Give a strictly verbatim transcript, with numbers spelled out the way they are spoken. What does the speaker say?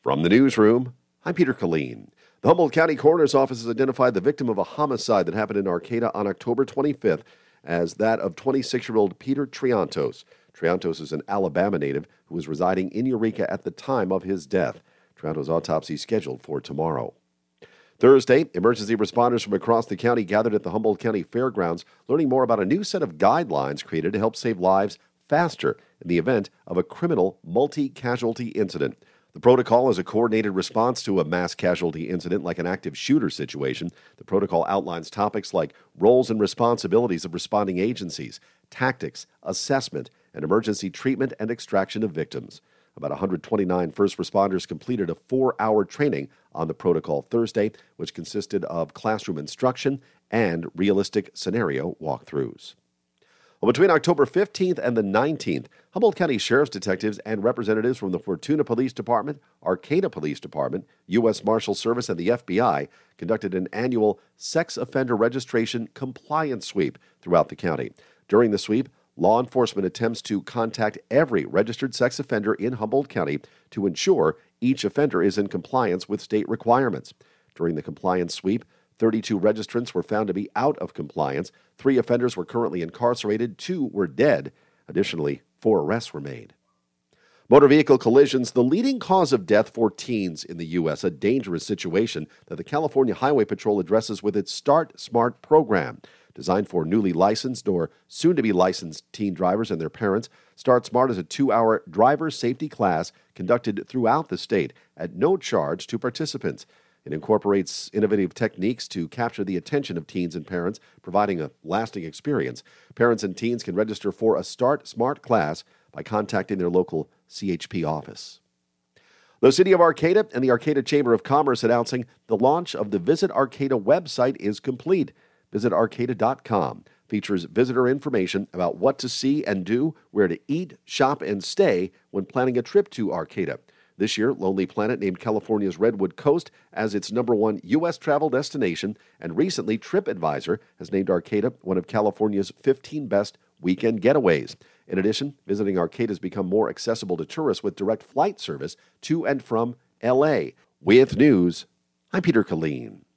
From the newsroom, I'm Peter Killeen. The Humboldt County Coroner's Office has identified the victim of a homicide that happened in Arcata on October twenty-fifth as that of twenty-six-year-old Peter Triantos. Triantos is an Alabama native who was residing in Eureka at the time of his death. Triantos' autopsy is scheduled for tomorrow. Thursday, emergency responders from across the county gathered at the Humboldt County Fairgrounds, learning more about a new set of guidelines created to help save lives faster in the event of a criminal multi-casualty incident. The protocol is a coordinated response to a mass casualty incident like an active shooter situation. The protocol outlines topics like roles and responsibilities of responding agencies, tactics, assessment, and emergency treatment and extraction of victims. About one hundred twenty-nine first responders completed a four-hour training on the protocol Thursday, which consisted of classroom instruction and realistic scenario walkthroughs. Well, between October fifteenth and the nineteenth, Humboldt County Sheriff's detectives and representatives from the Fortuna Police Department, Arcata Police Department, U S Marshal Service, and the F B I conducted an annual sex offender registration compliance sweep throughout the county. During the sweep, law enforcement attempts to contact every registered sex offender in Humboldt County to ensure each offender is in compliance with state requirements. During the compliance sweep, thirty-two registrants were found to be out of compliance. Three offenders were currently incarcerated. Two were dead. Additionally, four arrests were made. Motor vehicle collisions, the leading cause of death for teens in the U S, a dangerous situation that the California Highway Patrol addresses with its Start Smart program. Designed for newly licensed or soon-to-be licensed teen drivers and their parents, Start Smart is a two-hour driver safety class conducted throughout the state at no charge to participants. It incorporates innovative techniques to capture the attention of teens and parents, providing a lasting experience. Parents and teens can register for a Start Smart class by contacting their local C H P office. The City of Arcata and the Arcata Chamber of Commerce announcing the launch of the Visit Arcata website is complete. Visit Arcata dot com features visitor information about what to see and do, where to eat, shop, and stay when planning a trip to Arcata. This year, Lonely Planet named California's Redwood Coast as its number one U S travel destination, and recently TripAdvisor has named Arcata one of California's fifteen best weekend getaways. In addition, visiting Arcata has become more accessible to tourists with direct flight service to and from L A. With news, I'm Peter Killeen.